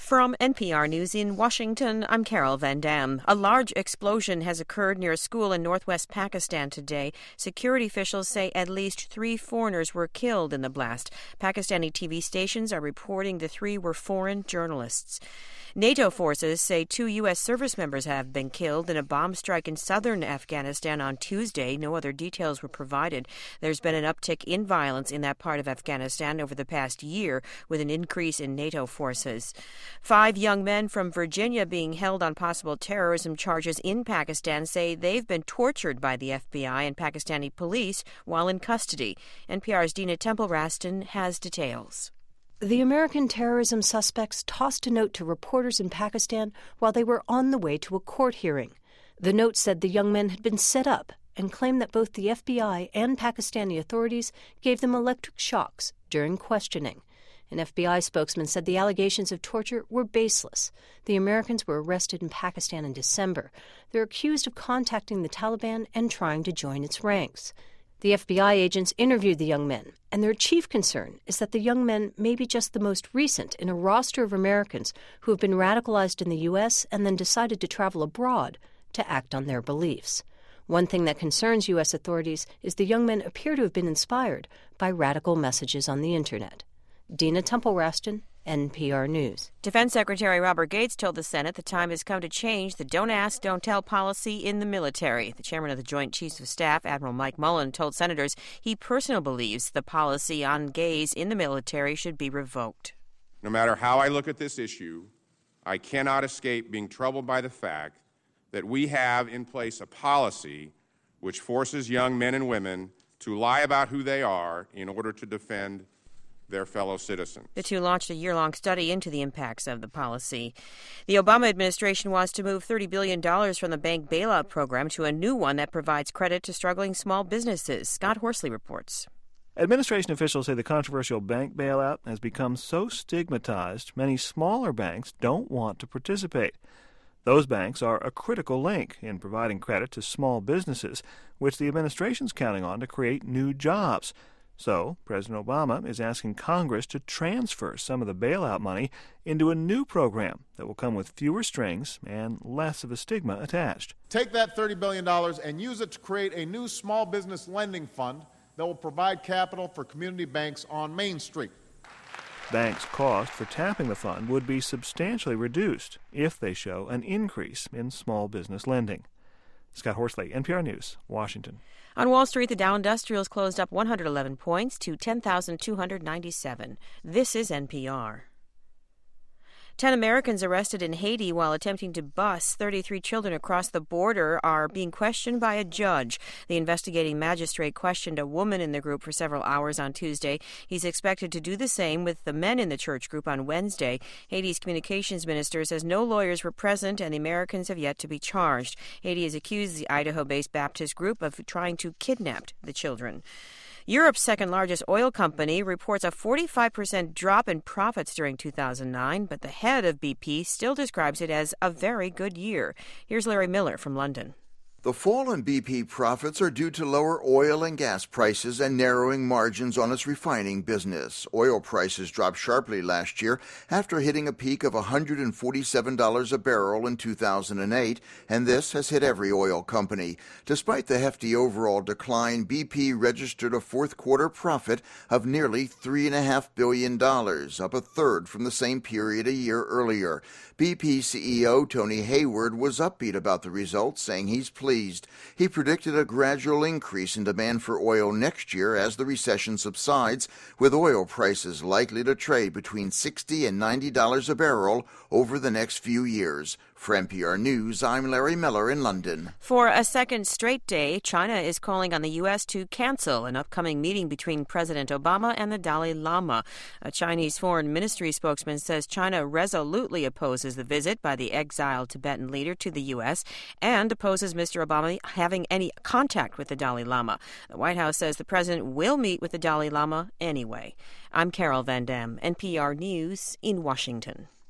From NPR News in Washington, I'm Carol Van Dam. A large explosion has occurred near a school in northwest Pakistan today. Security officials say at least 3 foreigners were killed in the blast. Pakistani TV stations are reporting the 3 were foreign journalists. NATO forces say 2 U.S. service members have been killed in a bomb strike in southern Afghanistan on Tuesday. No other details were provided. There's been an uptick in violence in that part of Afghanistan over the past year, with an increase in NATO forces. 5 young men from Virginia being held on possible terrorism charges in Pakistan say they've been tortured by the FBI and Pakistani police while in custody. NPR's Dina Temple-Raston has details. The American terrorism suspects tossed a note to reporters in Pakistan while they were on the way to a court hearing. The note said the young men had been set up and claimed that both the FBI and Pakistani authorities gave them electric shocks during questioning. An FBI spokesman said the allegations of torture were baseless. The Americans were arrested in Pakistan in December. They're accused of contacting the Taliban and trying to join its ranks. The FBI agents interviewed the young men, and their chief concern is that the young men may be just the most recent in a roster of Americans who have been radicalized in the U.S. and then decided to travel abroad to act on their beliefs. One thing that concerns U.S. authorities is the young men appear to have been inspired by radical messages on the Internet. Dina Temple-Raston, NPR News. Defense Secretary Robert Gates told the Senate the time has come to change the don't ask, don't tell policy in the military. The chairman of the Joint Chiefs of Staff, Admiral Mike Mullen, told senators he personally believes the policy on gays in the military should be revoked. No matter how I look at this issue, I cannot escape being troubled by the fact that we have in place a policy which forces young men and women to lie about who they are in order to defend their fellow citizens. The 2 launched a year-long study into the impacts of the policy. The Obama administration wants to move $30 billion from the bank bailout program to a new one that provides credit to struggling small businesses. Scott Horsley reports. Administration officials say the controversial bank bailout has become so stigmatized, many smaller banks don't want to participate. Those banks are a critical link in providing credit to small businesses, which the administration's counting on to create new jobs. So, President Obama is asking Congress to transfer some of the bailout money into a new program that will come with fewer strings and less of a stigma attached. Take that $30 billion and use it to create a new small business lending fund that will provide capital for community banks on Main Street. Banks' cost for tapping the fund would be substantially reduced if they show an increase in small business lending. Scott Horsley, NPR News, Washington. On Wall Street, the Dow Industrials closed up 111 points to 10,297. This is NPR. 10 Americans arrested in Haiti while attempting to bus 33 children across the border are being questioned by a judge. The investigating magistrate questioned a woman in the group for several hours on Tuesday. He's expected to do the same with the men in the church group on Wednesday. Haiti's communications minister says no lawyers were present and the Americans have yet to be charged. Haiti has accused the Idaho-based Baptist group of trying to kidnap the children. Europe's second-largest oil company reports a 45% drop in profits during 2009, but the head of BP still describes it as a very good year. Here's Larry Miller from London. The fall in BP profits are due to lower oil and gas prices and narrowing margins on its refining business. Oil prices dropped sharply last year after hitting a peak of $147 a barrel in 2008, and this has hit every oil company. Despite the hefty overall decline, BP registered a fourth-quarter profit of nearly $3.5 billion, up a third from the same period a year earlier. BP CEO Tony Hayward was upbeat about the results, saying he's pleased. He predicted a gradual increase in demand for oil next year as the recession subsides, with oil prices likely to trade between $60 and $90 a barrel over the next few years. For NPR News, I'm Larry Miller in London. For a second straight day, China is calling on the U.S. to cancel an upcoming meeting between President Obama and the Dalai Lama. A Chinese foreign ministry spokesman says China resolutely opposes the visit by the exiled Tibetan leader to the U.S. and opposes Mr. Obama having any contact with the Dalai Lama. The White House says the president will meet with the Dalai Lama anyway. I'm Carol Van Dam, NPR News in Washington.